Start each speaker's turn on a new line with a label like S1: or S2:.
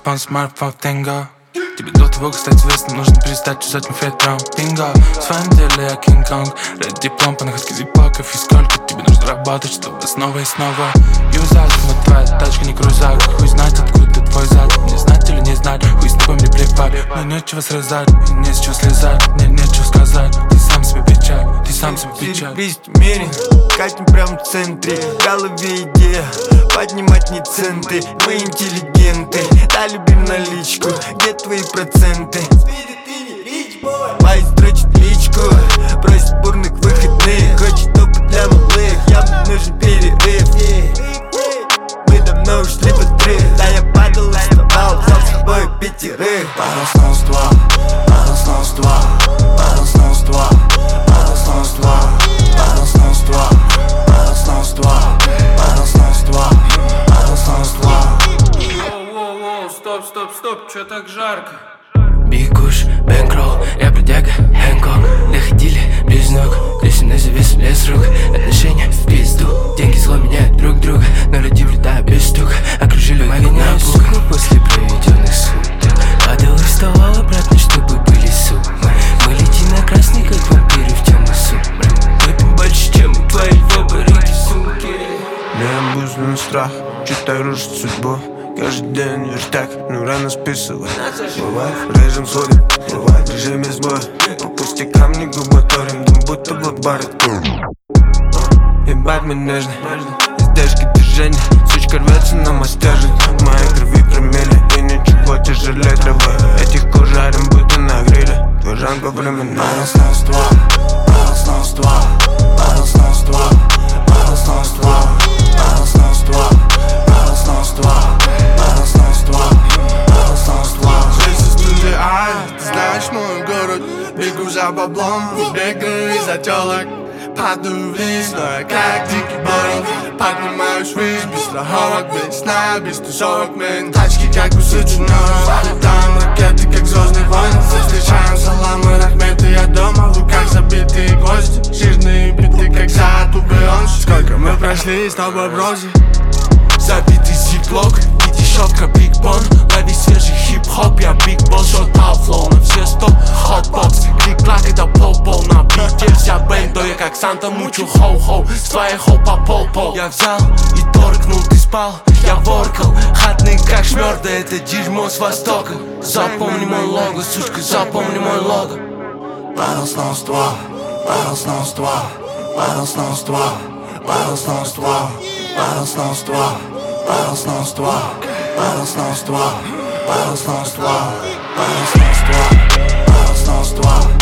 S1: смартфон, тенга. Тебе до того, как стать известным, нужно перестать чесать мой ветром. Бинго, в своем деле я Кинг-Конг. Red диплом по находке зипаков. И сколько тебе нужно работать, чтобы снова и снова юзать. Вот твоя тачка не крузак. Хуй знать, откуда твой зад. Мне знать или не знать, хуй с тобой мне плевать. Мне нечего срезать, и не с чего слезать. Мне нечего сказать, ты сам себе печаль. Ты сам себе печаль.
S2: Весь мире, катим прям в центре. В голове идея, поднимать не центы. Мы интеллигенты, дали блин наличку. Где твои проценты? Байс дрочит личку, просит бурных выходных. Хочет опыт для малых, явно нужен перерыв. Мы давно ушли в отрыв. Да я падал и вставал, взял с собой пятерых.
S1: Пару снов ства, пару снов ства, пару снов ства, пару снов ства, пару снов ства, пару снов ства, пару снов ства, пару снов ства.
S3: Воу-воу-воу, стоп, чё так жарко?
S4: Биг Куш, Бэнкролл, я бродяга, Хэнкок. Доходили близнок, здесь на завес лес рук. Отношения в пизду, деньги зло меняют друг друга. Но люди влетают без стука, окружили мои напуг. После проведенных суток падал и вставал обратно, чтобы были суммы. Мы летим на красный, как вампиры в темный сумрак. Выпьем больше, чем твои выборы, сумки.
S2: Не обуздан страх, читай рушит судьбу. Каждый день верстак, но рано списывать. Бывает, режим сводит, бывает, в режиме сбоя. По пустякам не губаторим, дым будто блокбарит. Ебать мы нежны, издержки движения. Сучка рвется на мастержи. В моей крови промели, и ничего тяжелее травы. Этих кожарим будто на гриле. Твой жанр во времена.
S1: Пару снов ства, пару снов ства, пару снов ства, пару снов ства, пару снов ства, пару снов ства.
S5: Ты знаешь мой город, бегу за баблом, бегаю из-за телок. Падаю вниз, но я как дикий боров. Поднимаюсь ввысь, без страховок, без сна, без тусовок, мен. Тачки как у сычинов, летаем ракеты, как звездные войны. Встречаем саламы, рахметы, я дома, в руках забитые гвозди. Жирные биты, как за тубеонс. Сколько мы прошли с тобой в розе. Забитый зиплок, и дешевка Биг Бон. Лови свежий хип-хоп, я Биг Босс. Шот флоу на все 100, хотбокс. Клик-клак, это пол-пол на бите. Вся бэнд, я как Санта мучу хоу-хоу. С твоей хоу по пол-пол. Я взял и торкнул, ты спал, я воркал. Хатный как шмёр, да это дерьмо с востока. Запомни мой лого, сучка, запомни мой лого.
S1: Пару снов ства, пару снов ства, пару снов ства, пару снов ства, пару снов ства, пару снов ства, пару снов ства, пару снов ства, пару снов ства, пару снов ства.